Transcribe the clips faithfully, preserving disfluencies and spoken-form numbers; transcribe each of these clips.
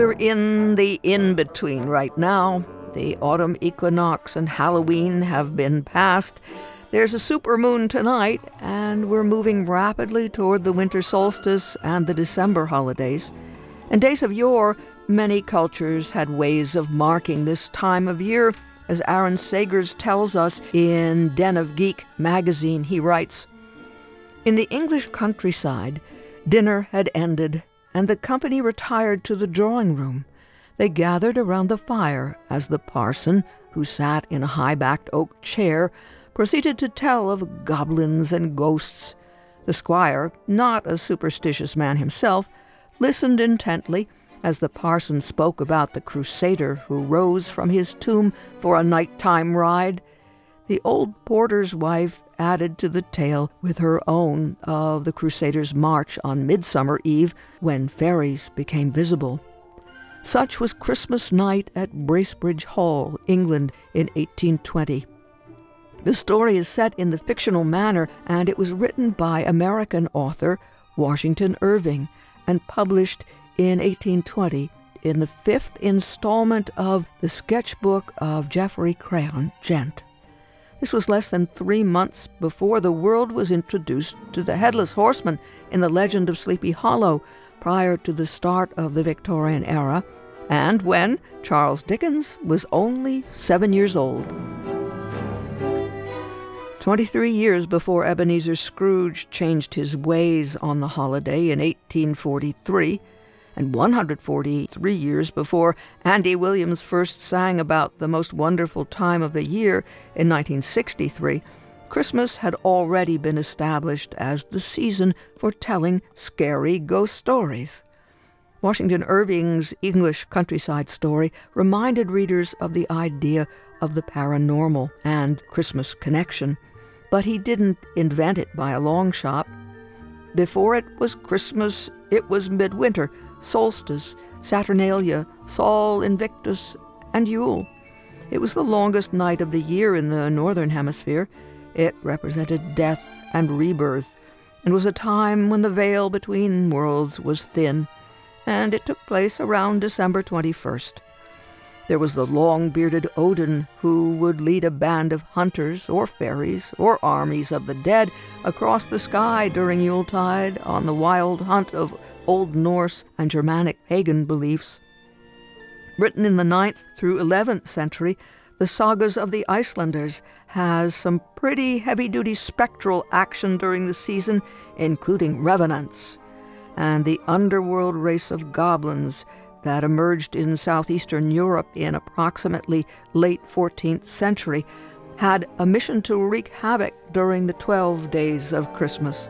We're in the in-between right now. The autumn equinox and Halloween have been passed. There's a supermoon tonight, and we're moving rapidly toward the winter solstice and the December holidays. In days of yore, many cultures had ways of marking this time of year. As Aaron Sagers tells us in Den of Geek magazine, he writes, "In the English countryside, dinner had ended, and the company retired to the drawing room. They gathered around the fire as the parson, who sat in a high-backed oak chair, proceeded to tell of goblins and ghosts. The squire, not a superstitious man himself, listened intently as the parson spoke about the crusader who rose from his tomb for a nighttime ride. The old porter's wife added to the tale with her own of the crusader's march on Midsummer Eve when fairies became visible. Such was Christmas night at Bracebridge Hall, England, in eighteen twenty. The story is set in the fictional manner, and it was written by American author Washington Irving and published in eighteen twenty in the fifth installment of The Sketchbook of Geoffrey Crayon, Gent. This was less than three months before the world was introduced to the Headless Horseman in The Legend of Sleepy Hollow, prior to the start of the Victorian era, and when Charles Dickens was only seven years old. Twenty-three years before Ebenezer Scrooge changed his ways on the holiday in eighteen forty-three, and one hundred forty-three years before Andy Williams first sang about the most wonderful time of the year in nineteen sixty-three, Christmas had already been established as the season for telling scary ghost stories. Washington Irving's English countryside story reminded readers of the idea of the paranormal and Christmas connection, but he didn't invent it by a long shot. Before it was Christmas, it was midwinter, solstice, Saturnalia, Sol Invictus, and Yule. It was the longest night of the year in the northern hemisphere. It represented death and rebirth, and was a time when the veil between worlds was thin, and it took place around December twenty-first. There was the long-bearded Odin, who would lead a band of hunters or fairies or armies of the dead across the sky during Yuletide on the wild hunt of Old Norse and Germanic pagan beliefs. Written in the ninth through eleventh century, the Sagas of the Icelanders has some pretty heavy-duty spectral action during the season, including revenants, and the underworld race of goblins that emerged in southeastern Europe in approximately late fourteenth century had a mission to wreak havoc during the twelve days of Christmas.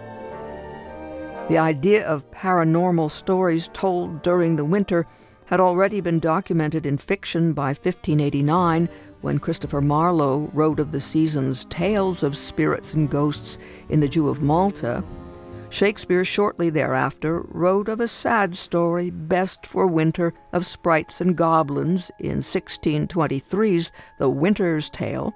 The idea of paranormal stories told during the winter had already been documented in fiction by fifteen eighty-nine, when Christopher Marlowe wrote of the season's tales of spirits and ghosts in The Jew of Malta. Shakespeare shortly thereafter wrote of a sad story best for winter of sprites and goblins in sixteen twenty-three's The Winter's Tale.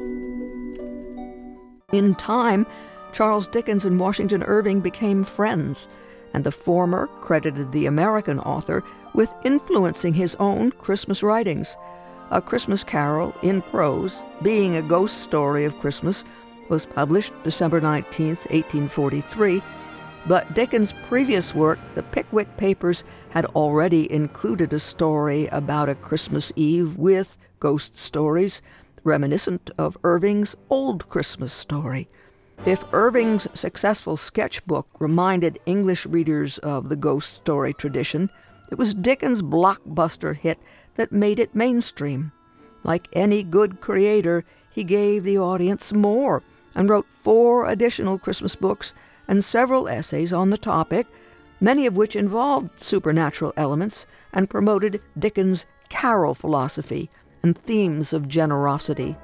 In time, Charles Dickens and Washington Irving became friends, and the former credited the American author with influencing his own Christmas writings. A Christmas Carol in Prose, being a ghost story of Christmas, was published December nineteenth, eighteen forty-three, but Dickens' previous work, The Pickwick Papers, had already included a story about a Christmas Eve with ghost stories, reminiscent of Irving's Old Christmas Story. If Irving's successful sketchbook reminded English readers of the ghost story tradition, it was Dickens' blockbuster hit that made it mainstream. Like any good creator, he gave the audience more and wrote four additional Christmas books and several essays on the topic, many of which involved supernatural elements and promoted Dickens' carol philosophy and themes of generosity.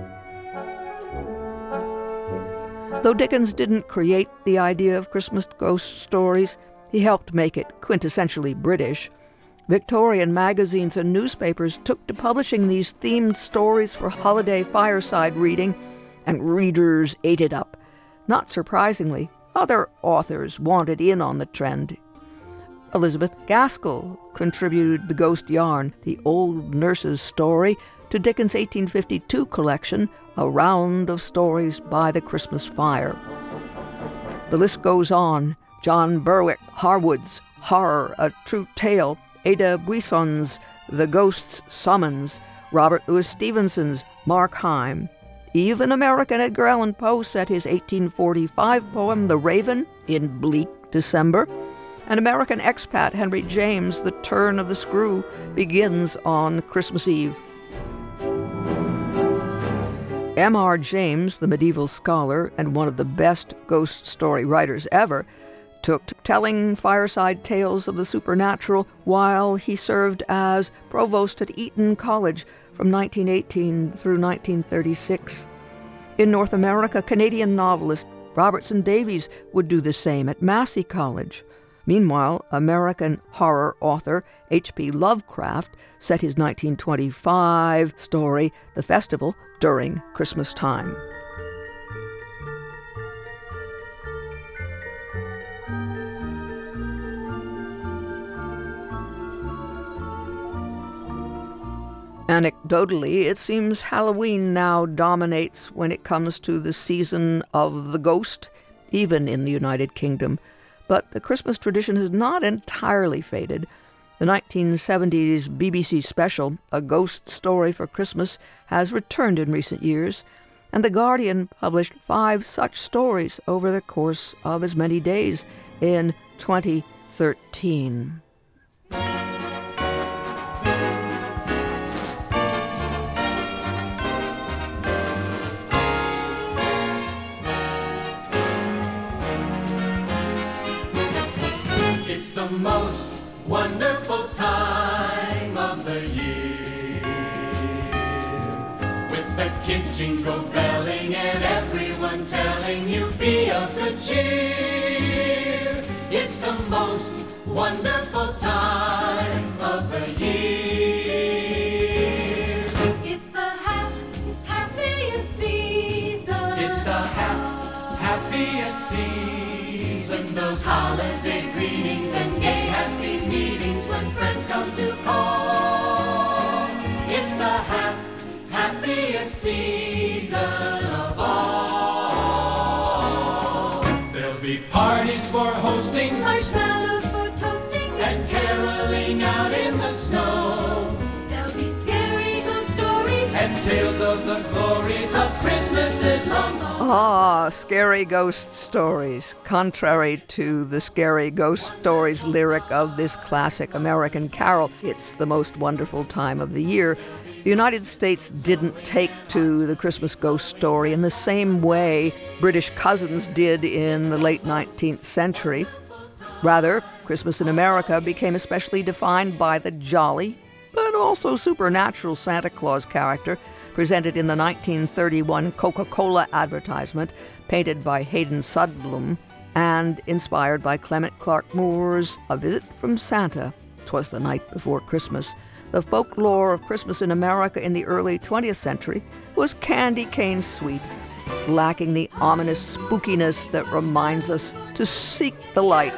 Though Dickens didn't create the idea of Christmas ghost stories, he helped make it quintessentially British. Victorian magazines and newspapers took to publishing these themed stories for holiday fireside reading, and readers ate it up. Not surprisingly, other authors wanted in on the trend. Elizabeth Gaskell contributed the ghost yarn, The Old Nurse's Story, to Dickens' eighteen fifty-two collection, A Round of Stories by the Christmas Fire. The list goes on. John Berwick Harwood's Horror, A True Tale, Ada Buisson's The Ghost's Summons, Robert Louis Stevenson's Markheim. Even American Edgar Allan Poe set his eighteen forty-five poem The Raven in bleak December, and American expat Henry James' The Turn of the Screw begins on Christmas Eve. M R James, the medieval scholar and one of the best ghost story writers ever, took to telling fireside tales of the supernatural while he served as provost at Eton College from nineteen eighteen through nineteen thirty-six. In North America, Canadian novelist Robertson Davies would do the same at Massey College. Meanwhile, American horror author H P Lovecraft set his nineteen twenty-five story, The Festival, during Christmas time. Anecdotally, it seems Halloween now dominates when it comes to the season of the ghost, even in the United Kingdom. But the Christmas tradition has not entirely faded. The nineteen seventies B B C special, A Ghost Story for Christmas, has returned in recent years, and The Guardian published five such stories over the course of as many days in twenty thirteen. It's the most wonderful time of the year, with the kids jingle belling and everyone telling you be of good cheer. It's the most wonderful time of the year. It's the hap- happiest season. It's the hap- happiest season. Those holiday greetings and gay happy meetings when friends come to call. It's the hap- happiest season of all. There'll be parties for hosting, Marshmallows for toasting, and caroling out in the snow. there'll be scary ghost stories. And tales of the glories of Christmases long gone. Ah, scary ghost stories. Contrary to the scary ghost stories lyric of this classic American carol, it's the most wonderful time of the year. The United States didn't take to the Christmas ghost story in the same way British cousins did in the late nineteenth century. Rather, Christmas in America became especially defined by the jolly, but also supernatural Santa Claus character presented in the nineteen thirty-one Coca-Cola advertisement, painted by Hayden Sudblum, and inspired by Clement Clark Moore's A Visit from Santa, 'Twas the Night Before Christmas. The folklore of Christmas in America in the early twentieth century was candy cane sweet, lacking the ominous spookiness that reminds us to seek the light.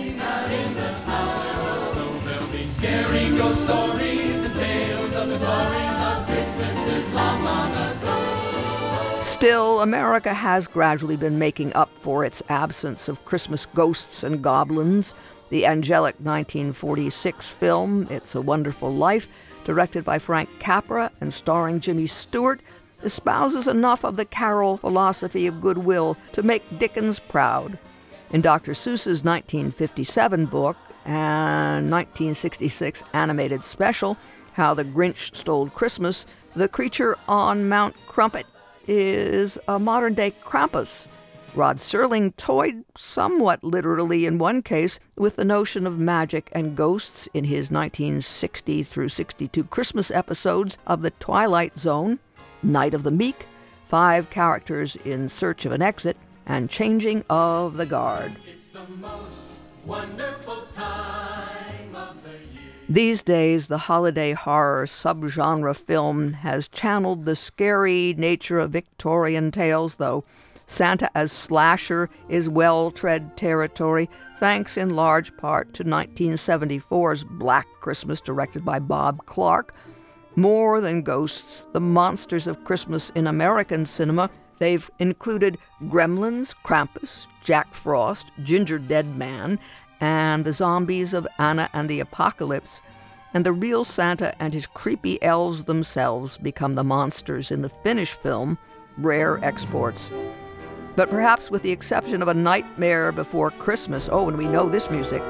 There'll be scary ghost stories and tales of the glories of Christmases long, long ago. Still, America has gradually been making up for its absence of Christmas ghosts and goblins. The angelic nineteen forty-six film, It's a Wonderful Life, directed by Frank Capra and starring Jimmy Stewart, espouses enough of the carol philosophy of goodwill to make Dickens proud. In Doctor Seuss's nineteen fifty-seven book and nineteen sixty-six animated special, How the Grinch Stole Christmas, the creature on Mount Crumpet is a modern-day Krampus. Rod Serling toyed somewhat literally in one case with the notion of magic and ghosts in his nineteen sixty through sixty-two Christmas episodes of The Twilight Zone, Night of the Meek, Five Characters in Search of an Exit, and Changing of the Guard. It's the most wonderful time of the year. These days, the holiday horror subgenre film has channeled the scary nature of Victorian tales, though. Santa as slasher is well-tread territory, thanks in large part to nineteen seventy-four's Black Christmas, directed by Bob Clark. More than ghosts, the monsters of Christmas in American cinema, they've included Gremlins, Krampus, Jack Frost, Ginger Dead Man, and the zombies of Anna and the Apocalypse. And the real Santa and his creepy elves themselves become the monsters in the Finnish film, rare exports. But perhaps with the exception of A Nightmare Before Christmas, oh, and we know this music.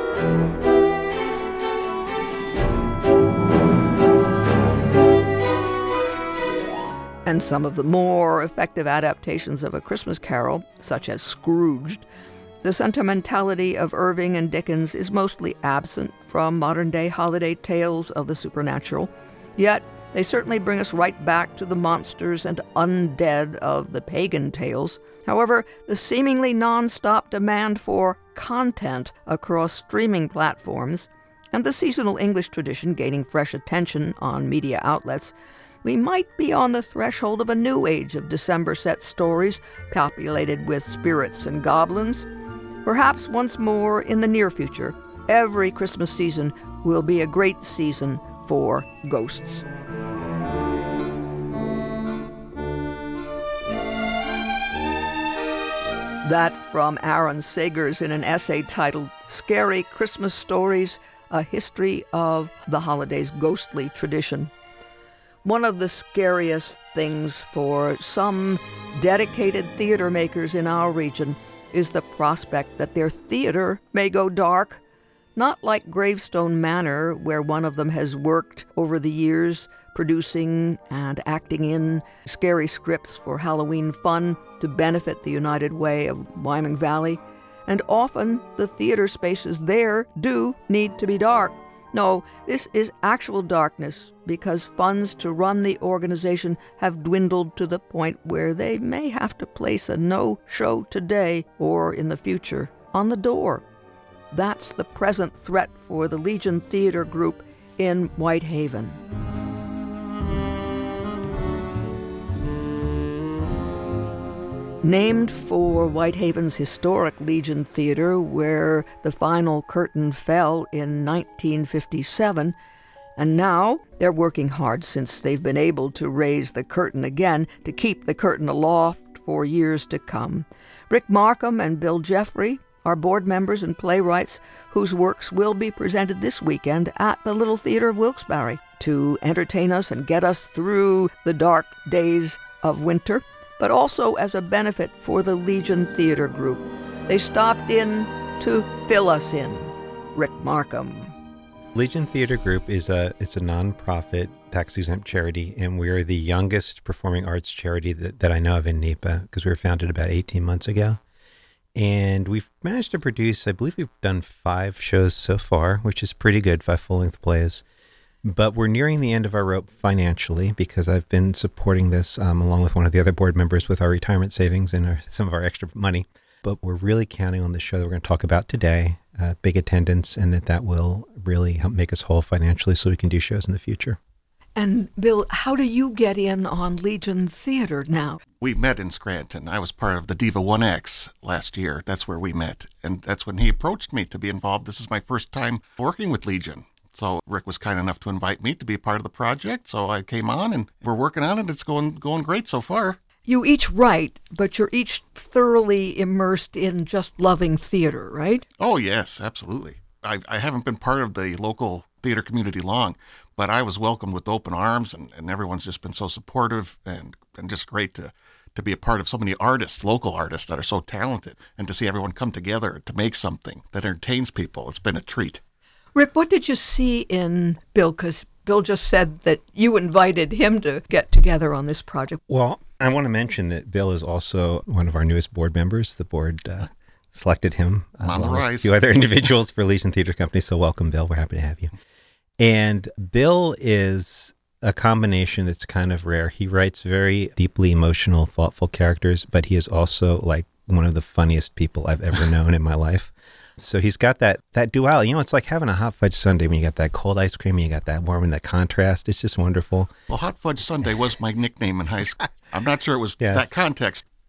And some of the more effective adaptations of A Christmas Carol, such as Scrooged, the sentimentality of Irving and Dickens is mostly absent from modern-day holiday tales of the supernatural. Yet, they certainly bring us right back to the monsters and undead of the pagan tales. However, the seemingly non-stop demand for content across streaming platforms, and the seasonal English tradition gaining fresh attention on media outlets, we might be on the threshold of a new age of December-set stories populated with spirits and goblins. Perhaps once more in the near future, every Christmas season will be a great season for ghosts. That from Aaron Sagers in an essay titled Scary Christmas Stories, A History of the Holiday's Ghostly Tradition. One of the scariest things for some dedicated theater makers in our region is the prospect that their theater may go dark, not like Gravestone Manor, where one of them has worked over the years producing and acting in scary scripts for Halloween fun to benefit the United Way of Wyoming Valley, and often the theater spaces there do need to be dark. No, this is actual darkness because funds to run the organization have dwindled to the point where they may have to place a no show today or in the future on the door. That's the present threat for the Legion Theater Group in Whitehaven. Named for Whitehaven's historic Legion Theater, where the final curtain fell in nineteen fifty-seven, and now they're working hard since they've been able to raise the curtain again to keep the curtain aloft for years to come. Rick Markham and Bill Jeffrey are board members and playwrights whose works will be presented this weekend at the Little Theater of Wilkes-Barre to entertain us and get us through the dark days of winter, but also as a benefit for the Legion Theater Group. They stopped in to fill us in. Rick Markham. Legion Theater Group is a it's a nonprofit tax-exempt charity, and we're the youngest performing arts charity that, that I know of in N E P A, because we were founded about eighteen months ago. And we've managed to produce, I believe we've done five shows so far, which is pretty good, five full-length plays. But we're nearing the end of our rope financially because I've been supporting this um, along with one of the other board members with our retirement savings and our, some of our extra money. But we're really counting on the show that we're going to talk about today, uh, big attendance, and that that will really help make us whole financially so we can do shows in the future. And Bill, how do you get in on Legion Theater now? We met in Scranton. I was part of the Diva one X last year. That's where we met. And that's when he approached me to be involved. This is my first time working with Legion. So Rick was kind enough to invite me to be a part of the project. So I came on and we're working on it. It's going going great so far. You each write, but you're each thoroughly immersed in just loving theater, right? Oh, yes, absolutely. I, I haven't been part of the local theater community long, but I was welcomed with open arms, and, and everyone's just been so supportive and, and just great to, to be a part of so many artists, local artists that are so talented, and to see everyone come together to make something that entertains people. It's been a treat. Rick, what did you see in Bill? Because Bill just said that you invited him to get together on this project. Well, I want to mention that Bill is also one of our newest board members. The board uh, selected him uh, on the along with rise. a few other individuals for Legion Theater Company. So welcome, Bill. We're happy to have you. And Bill is a combination that's kind of rare. He writes very deeply emotional, thoughtful characters, but he is also like one of the funniest people I've ever known in my life. So he's got that that duality. You know, it's like having a hot fudge sundae when you got that cold ice cream and you got that warm and that contrast. It's just wonderful. Well, Hot Fudge Sundae was my nickname in high school. I'm not sure it was Yes. that context,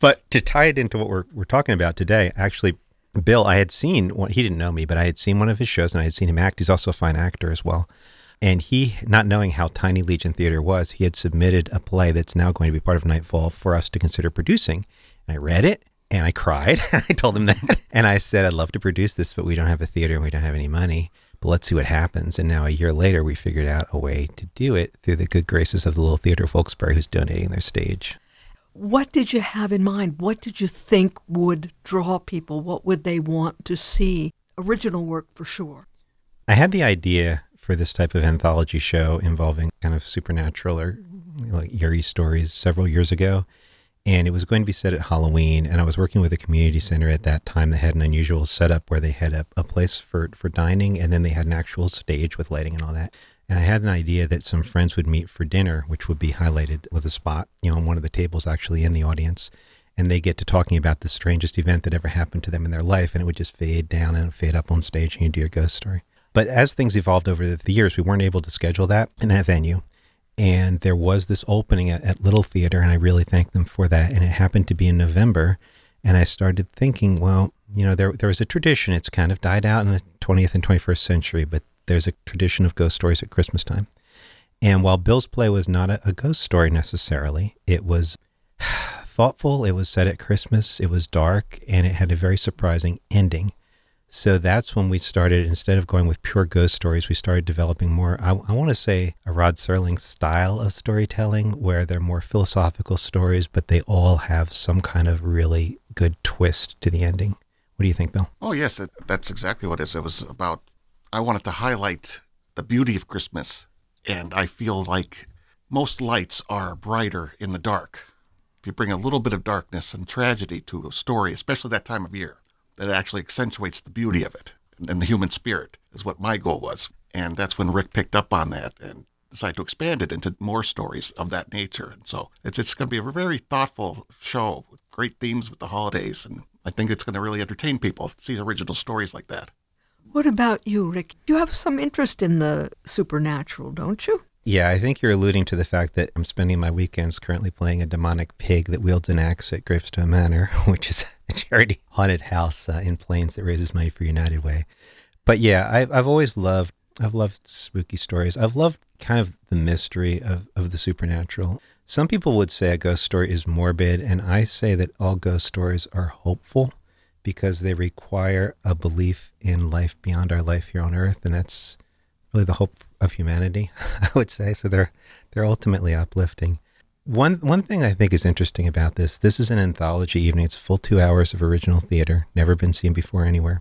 But to tie it into what we're we're talking about today, actually, Bill, I had seen one, he didn't know me, but I had seen one of his shows and I had seen him act. He's also a fine actor as well. And he, not knowing how tiny Legion Theater was, he had submitted a play that's now going to be part of Nightfall for us to consider producing. And I read it and I cried. I told him that. And I said, I'd love to produce this, but we don't have a theater and we don't have any money. But let's see what happens. And now a year later, we figured out a way to do it through the good graces of the Little Theater of Wilkes-Barre, who's donating their stage. What did you have in mind? What did you think would draw people? What would they want to see? Original work for sure. I had the idea for this type of anthology show involving kind of supernatural or like eerie stories several years ago. And it was going to be set at Halloween. And I was working with a community center at that time that had an unusual setup where they had a, a place for, for dining, and then they had an actual stage with lighting and all that. And I had an idea that some friends would meet for dinner, which would be highlighted with a spot, you know, on one of the tables actually in the audience. And they get to talking about the strangest event that ever happened to them in their life. And it would just fade down and fade up on stage and you do your ghost story. But as things evolved over the years, we weren't able to schedule that in that venue. And there was this opening at, at Little Theater, and I really thank them for that. And it happened to be in November. And I started thinking, well, you know, there there was a tradition. It's kind of died out in the twentieth and twenty-first century, but there's a tradition of ghost stories at Christmas time. And while Bill's play was not a, a ghost story necessarily, it was thoughtful. It was set at Christmas. It was dark, and it had a very surprising ending. So that's when we started, instead of going with pure ghost stories, we started developing more, I, I want to say, a Rod Serling style of storytelling, where they're more philosophical stories, but they all have some kind of really good twist to the ending. What do you think, Bill? Oh, yes, it, that's exactly what it is. It was about, I wanted to highlight the beauty of Christmas, and I feel like most lights are brighter in the dark. If you bring a little bit of darkness and tragedy to a story, especially that time of year, that actually accentuates the beauty of it and the human spirit is what my goal was. And that's when Rick picked up on that and decided to expand it into more stories of that nature. And so it's it's going to be a very thoughtful show with great themes with the holidays. And I think it's going to really entertain people to see original stories like that. What about you, Rick? You have some interest in the supernatural, don't you? Yeah, I think you're alluding to the fact that I'm spending my weekends currently playing a demonic pig that wields an axe at Gravestone Manor, which is a charity haunted house uh, in Plains that raises money for United Way. But yeah, I've, I've always loved, I've loved spooky stories. I've loved kind of the mystery of, of the supernatural. Some people would say a ghost story is morbid, and I say that all ghost stories are hopeful because they require a belief in life beyond our life here on Earth, and that's really the hope of humanity, I would say. So they're they're ultimately uplifting. One one thing I think is interesting about this, this is an anthology evening. It's full two hours of original theater, never been seen before anywhere.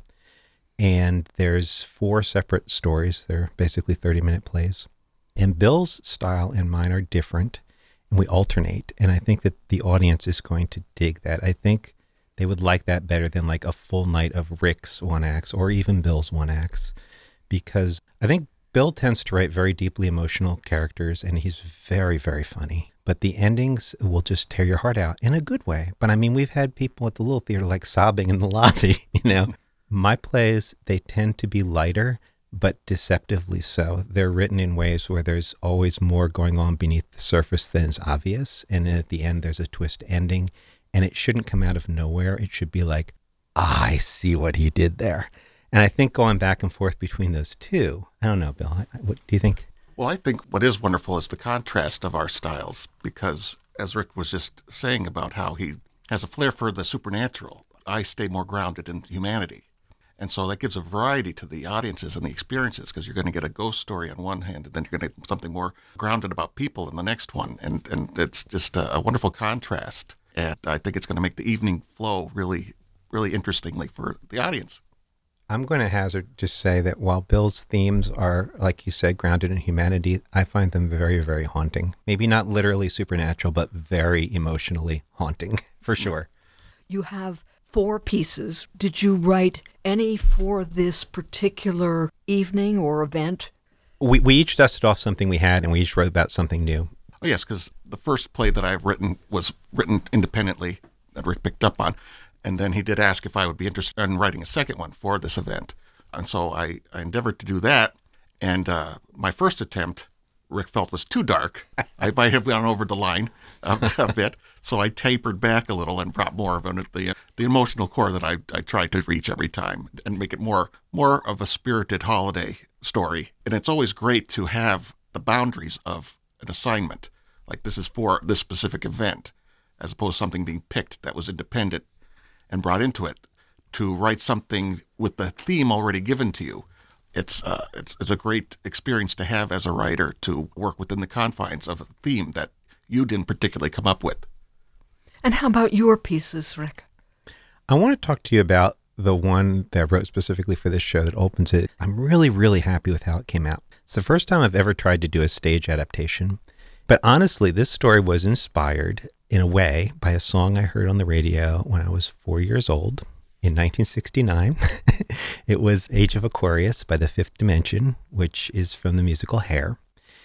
And there's four separate stories. They're basically thirty-minute plays. And Bill's style and mine are different, and we alternate. And I think that the audience is going to dig that. I think they would like that better than like a full night of Rick's one acts or even Bill's one acts, because I think Bill tends to write very deeply emotional characters, and he's very, very funny. But the endings will just tear your heart out in a good way. But I mean, we've had people at the Little Theater like sobbing in the lobby, you know. My plays, they tend to be lighter, but deceptively so. They're written in ways where there's always more going on beneath the surface than is obvious. And then at the end, there's a twist ending. And it shouldn't come out of nowhere. It should be like, ah, I see what he did there. And I think going back and forth between those two, I don't know, Bill, what do you think? Well, I think what is wonderful is the contrast of our styles, because as Rick was just saying about how he has a flair for the supernatural, I stay more grounded in humanity. And so that gives a variety to the audiences and the experiences, because you're going to get a ghost story on one hand, and then you're going to get something more grounded about people in the next one. And, and it's just a, a wonderful contrast. And I think it's going to make the evening flow really, really interestingly for the audience. I'm going to hazard just say that while Bill's themes are, like you said, grounded in humanity, I find them very, very haunting. Maybe not literally supernatural, but very emotionally haunting, for sure. You have four pieces. Did you write any for this particular evening or event? We we each dusted off something we had, and we each wrote about something new. Oh, yes, because the first play that I've written was written independently that Rick picked up on. And then he did ask if I would be interested in writing a second one for this event. And so I, I endeavored to do that. And uh, my first attempt, Rick felt was too dark. I might have gone over the line. a, a bit. So I tapered back a little and brought more of an, the the emotional core that I I try to reach every time and make it more more of a spirited holiday story. And it's always great to have the boundaries of an assignment, like this is for this specific event, as opposed to something being picked that was independent and brought into it. To write something with the theme already given to you, it's uh, it's it's a great experience to have as a writer, to work within the confines of a theme that you didn't particularly come up with. And how about your pieces, Rick? I want to talk to you about the one that I wrote specifically for this show that opens it. I'm really, really happy with how it came out. It's the first time I've ever tried to do a stage adaptation. But honestly, this story was inspired in a way by a song I heard on the radio when I was four years old in nineteen sixty-nine. It was Age of Aquarius by the Fifth Dimension, which is from the musical Hair.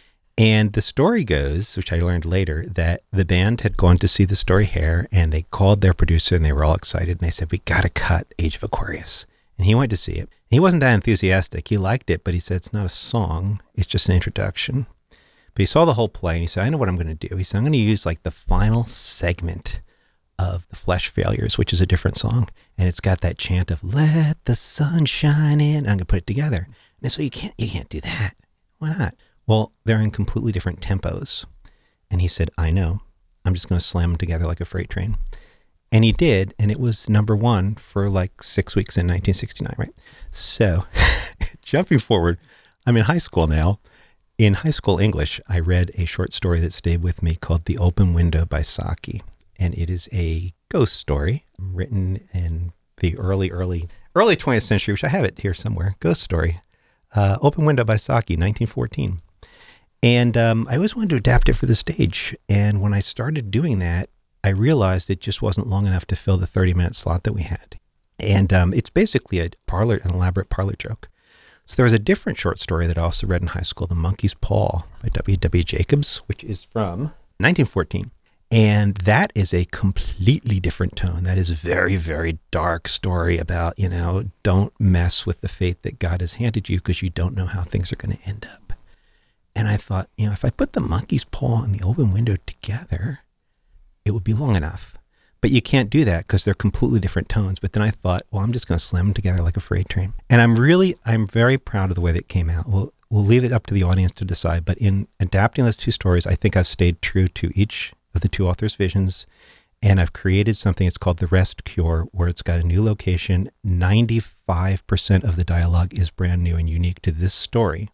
And the story goes, which I learned later, that the band had gone to see the story Hair, and they called their producer, and they were all excited, and they said, we got to cut Age of Aquarius. And he went to see it. He wasn't that enthusiastic. He liked it, but he said, it's not a song. It's just an introduction. But he saw the whole play, and he said, I know what I'm going to do. He said, I'm going to use like the final segment of the Flesh Failures, which is a different song. And it's got that chant of, let the sun shine in. And I'm going to put it together. And so you can't, you can't do that. Why not? Well, they're in completely different tempos. And he said, I know. I'm just going to slam them together like a freight train. And he did. And it was number one for like six weeks in nineteen sixty-nine, right? So jumping forward, I'm in high school now. In high school English, I read a short story that stayed with me called The Open Window by Saki. And it is a ghost story written in the early, early, early twentieth century, which I have it here somewhere. Ghost story. Uh, Open Window by Saki, nineteen fourteen. And um, I always wanted to adapt it for the stage. And when I started doing that, I realized it just wasn't long enough to fill the thirty-minute slot that we had. And um, it's basically a parlor, an elaborate parlor joke. So there was a different short story that I also read in high school, The Monkey's Paw by W W Jacobs, which is from nineteen fourteen. And that is a completely different tone. That is a very, very dark story about, you know, don't mess with the fate that God has handed you because you don't know how things are going to end up. And I thought, you know, if I put The Monkey's Paw and The Open Window together, it would be long enough. But you can't do that because they're completely different tones. But then I thought, well, I'm just going to slam them together like a freight train. And I'm really, I'm very proud of the way that it came out. We'll, we'll leave it up to the audience to decide. But in adapting those two stories, I think I've stayed true to each of the two authors' visions. And I've created something it's called The Rest Cure, where it's got a new location. ninety-five percent of the dialogue is brand new and unique to this story.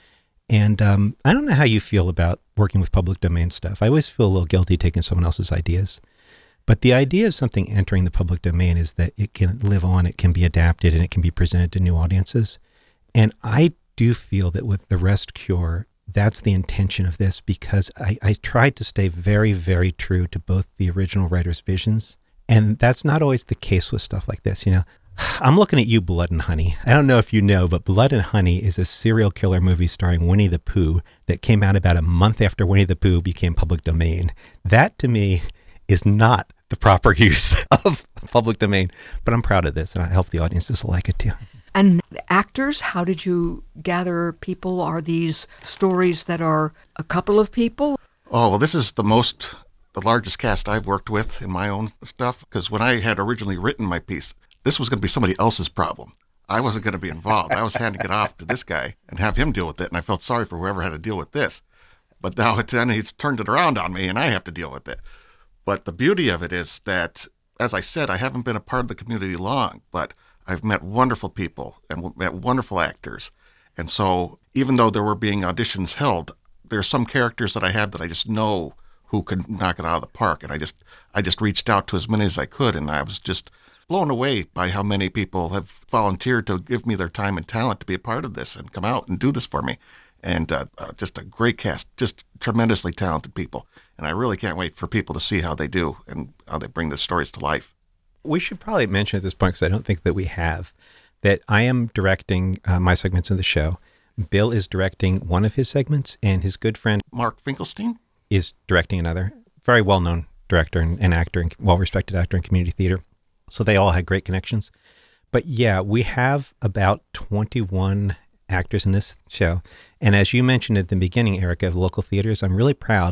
And um, I don't know how you feel about working with public domain stuff. I always feel a little guilty taking someone else's ideas. But the idea of something entering the public domain is that it can live on, it can be adapted, and it can be presented to new audiences. And I do feel that with The Rest Cure, that's the intention of this, because I, I tried to stay very, very true to both the original writer's visions. And that's not always the case with stuff like this. You know, I'm looking at you, Blood and Honey. I don't know if you know, but Blood and Honey is a serial killer movie starring Winnie the Pooh that came out about a month after Winnie the Pooh became public domain. That, to me, is not the proper use of public domain, but I'm proud of this, and I hope the audiences will like it too. And actors, how did you gather people? Are these stories that are a couple of people? Oh, well, this is the most, the largest cast I've worked with in my own stuff, because when I had originally written my piece, this was going to be somebody else's problem. I wasn't going to be involved. I was handing it off to this guy and have him deal with it, and I felt sorry for whoever had to deal with this. But now it, then he's turned it around on me, and I have to deal with it. But the beauty of it is that, as I said, I haven't been a part of the community long, but I've met wonderful people and met wonderful actors. And so even though there were being auditions held, there are some characters that I have that I just know who could knock it out of the park. And I just I just reached out to as many as I could, and I was just blown away by how many people have volunteered to give me their time and talent to be a part of this and come out and do this for me. And uh, uh, just a great cast, just tremendously talented people. And I really can't wait for people to see how they do and how they bring the stories to life. We should probably mention at this point, because I don't think that we have, that I am directing uh, my segments of the show. Bill is directing one of his segments, and his good friend Mark Finkelstein is directing another. Very well-known director and, and actor, and well-respected actor in community theater. So they all had great connections. But yeah, we have about twenty-one actors in this show. And as you mentioned at the beginning, Erica, of local theaters, I'm really proud.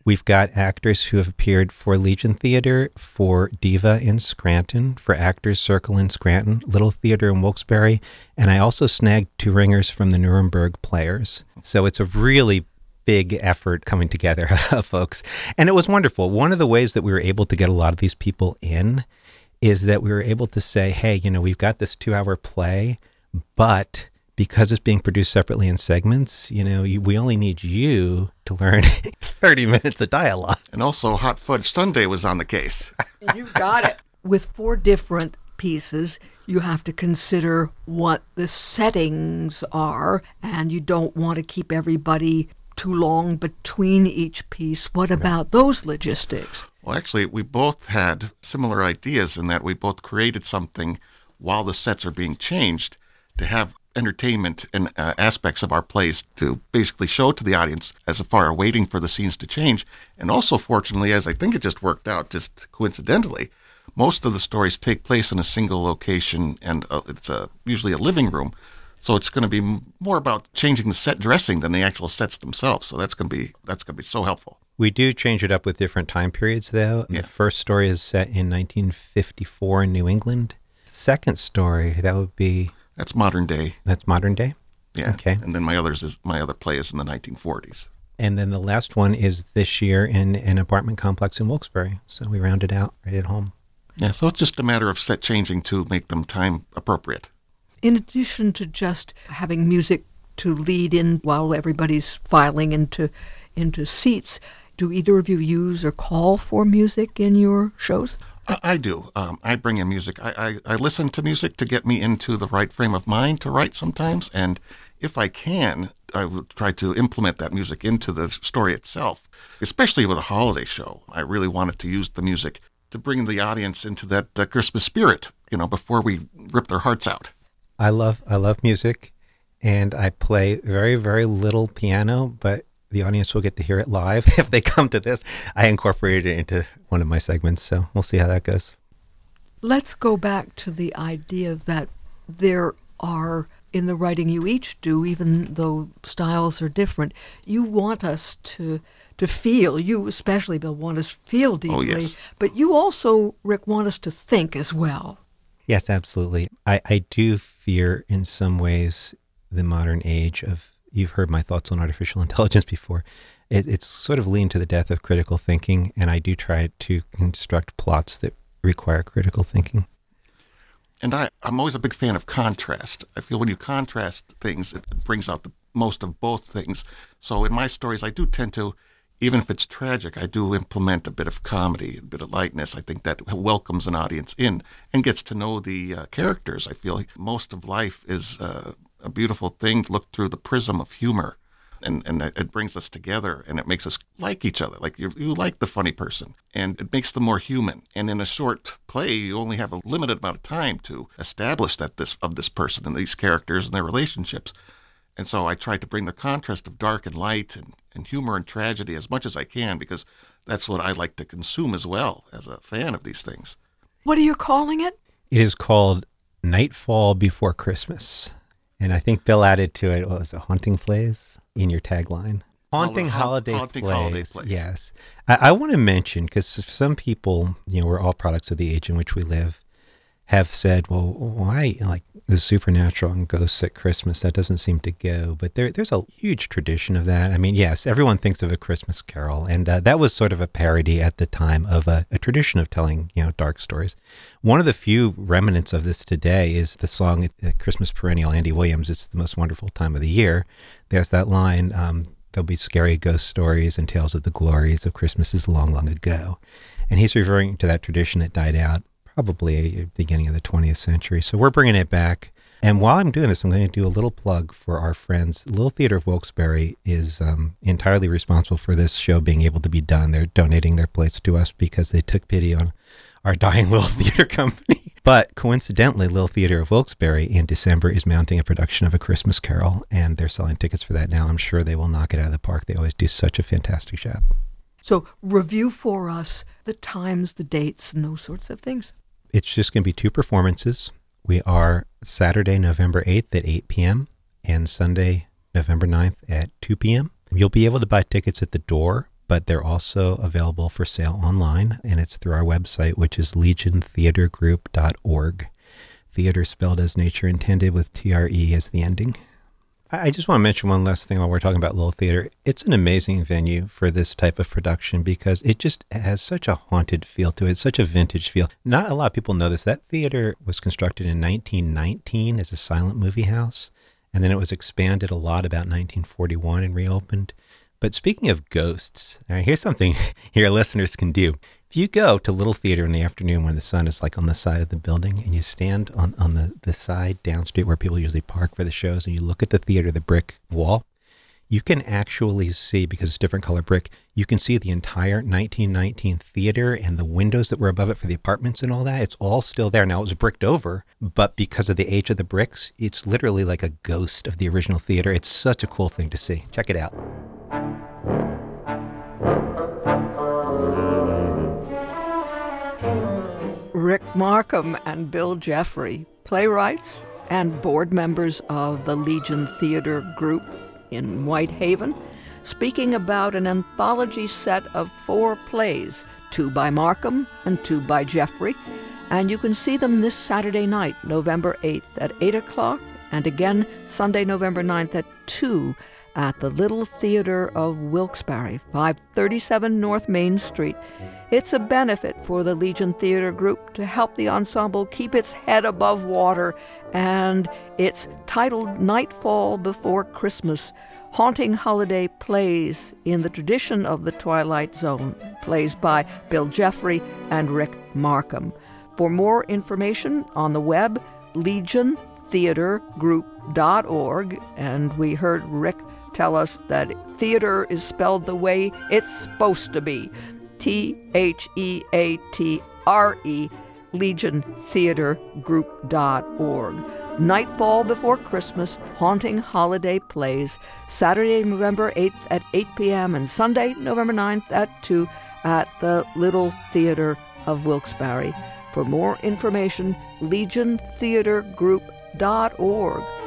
We've got actors who have appeared for Legion Theater, for Diva in Scranton, for Actors Circle in Scranton, Little Theater in Wilkes-Barre, and I also snagged two ringers from the Nuremberg Players. So it's a really big effort coming together, folks. And it was wonderful. One of the ways that we were able to get a lot of these people in is that we were able to say, hey, you know, we've got this two-hour play, but because it's being produced separately in segments, you know, you, we only need you to learn thirty minutes of dialogue. And also Hot Fudge Sundae was on the case. You got it. With four different pieces, you have to consider what the settings are, and you don't want to keep everybody too long between each piece. What about those logistics? Well, actually, we both had similar ideas in that we both created something while the sets are being changed to have entertainment and uh, aspects of our plays to basically show to the audience as far as waiting for the scenes to change. And also, fortunately, as I think it just worked out, just coincidentally, most of the stories take place in a single location, and uh, it's a, usually a living room. So it's going to be more about changing the set dressing than the actual sets themselves. So that's going to be that's going to be so helpful. We do change it up with different time periods, though. Yeah. The first story is set in nineteen fifty-four in New England. Second story, that would be... That's modern day. That's modern day? Yeah. Okay. And then my others is my other play is in the nineteen forties. And then the last one is this year in an apartment complex in Wilkes-Barre. So we rounded out right at home. Yeah, so it's just a matter of set changing to make them time appropriate. In addition to just having music to lead in while everybody's filing into into seats, do either of you use or call for music in your shows? I, I do. Um, I bring in music. I, I, I listen to music to get me into the right frame of mind to write sometimes. And if I can, I would try to implement that music into the story itself, especially with a holiday show. I really wanted to use the music to bring the audience into that uh, Christmas spirit, you know, before we rip their hearts out. I love I love music, and I play very, very little piano, but the audience will get to hear it live if they come to this. I incorporated it into one of my segments, so we'll see how that goes. Let's go back to the idea that there are, in the writing you each do, even though styles are different, you want us to to feel, you especially, Bill, want us to feel deeply, Oh, yes. but you also, Rick, want us to think as well. Yes, absolutely. I, I do fear in some ways the modern age of, you've heard my thoughts on artificial intelligence before. It, it's sort of leaned to the death of critical thinking, and I do try to construct plots that require critical thinking. And I, I'm always a big fan of contrast. I feel when you contrast things, it brings out the most of both things. So in my stories, I do tend to, even if it's tragic, I do implement a bit of comedy, a bit of lightness. I think that welcomes an audience in and gets to know the uh, characters. I feel like most of life is uh, a beautiful thing to look through the prism of humor. And, and it brings us together, and it makes us like each other. Like you, you like the funny person, and it makes them more human. And in a short play, you only have a limited amount of time to establish that this of this person and these characters and their relationships. And so I try to bring the contrast of dark and light and, and humor and tragedy as much as I can, because that's what I like to consume as well as a fan of these things. What are you calling it? It is called Nightfall Before Christmas. And I think Bill added to it, what was it, Haunting Plays in your tagline? Haunting Ha- Holiday Haunting Plays. Holiday Plays. Yes. I, I want to mention, because some people, you know, we're all products of the age in which we live, have said, well, why, like, the supernatural and ghosts at Christmas, that doesn't seem to go. But there, there's a huge tradition of that. I mean, yes, everyone thinks of A Christmas Carol, and uh, that was sort of a parody at the time of a, a tradition of telling, you know, dark stories. One of the few remnants of this today is the song uh, Christmas Perennial, Andy Williams, It's the Most Wonderful Time of the Year. There's that line, um, there'll be scary ghost stories and tales of the glories of Christmases long, long ago. And he's referring to that tradition that died out probably at the beginning of the twentieth century. So we're bringing it back. And while I'm doing this, I'm going to do a little plug for our friends. Little Theater of Wilkes-Barre is um, entirely responsible for this show being able to be done. They're donating their plates to us because they took pity on our dying Little Theater company. But coincidentally, Little Theater of Wilkes-Barre in December is mounting a production of A Christmas Carol, and they're selling tickets for that now. I'm sure they will knock it out of the park. They always do such a fantastic job. So review for us the times, the dates, and those sorts of things. It's just going to be two performances. We are Saturday, November eighth at eight p.m. and Sunday, November ninth at two p.m. You'll be able to buy tickets at the door, but they're also available for sale online, and it's through our website, which is legion theater group dot org. Theater spelled as nature intended with T R E as the ending. I just want to mention one last thing while we're talking about Little Theater. It's an amazing venue for this type of production because it just has such a haunted feel to it. It's such a vintage feel. Not a lot of people know this. That theater was constructed in nineteen nineteen as a silent movie house, and then it was expanded a lot about nineteen forty-one and reopened. But speaking of ghosts, all right, here's something your listeners can do. If you go to Little Theater in the afternoon when the sun is like on the side of the building and you stand on, on the, the side down street where people usually park for the shows and you look at the theater, the brick wall, you can actually see, because it's different color brick, you can see the entire nineteen nineteen theater and the windows that were above it for the apartments and all that. It's all still there. Now, it was bricked over, but because of the age of the bricks, it's literally like a ghost of the original theater. It's such a cool thing to see. Check it out. Rick Markham and Bill Jeffrey, playwrights and board members of the Legion Theater Group in Whitehaven, speaking about an anthology set of four plays, two by Markham and two by Jeffrey, and you can see them this Saturday night, November eighth at eight o'clock, and again Sunday, November ninth at two at the Little Theater of Wilkes-Barre, five thirty-seven North Main Street. It's a benefit for the Legion Theater Group to help the ensemble keep its head above water, and it's titled Nightfall Before Christmas, haunting holiday plays in the tradition of the Twilight Zone, plays by Bill Jeffrey and Rick Markham. For more information on the web, legion theater group dot org, and we heard Rick tell us that theater is spelled the way it's supposed to be. T H E A T R E, legion theater group dot org. Nightfall Before Christmas, haunting holiday plays, Saturday, November eighth at eight p.m. and Sunday, November ninth at two at the Little Theater of Wilkes-Barre. For more information, legion theater group dot org.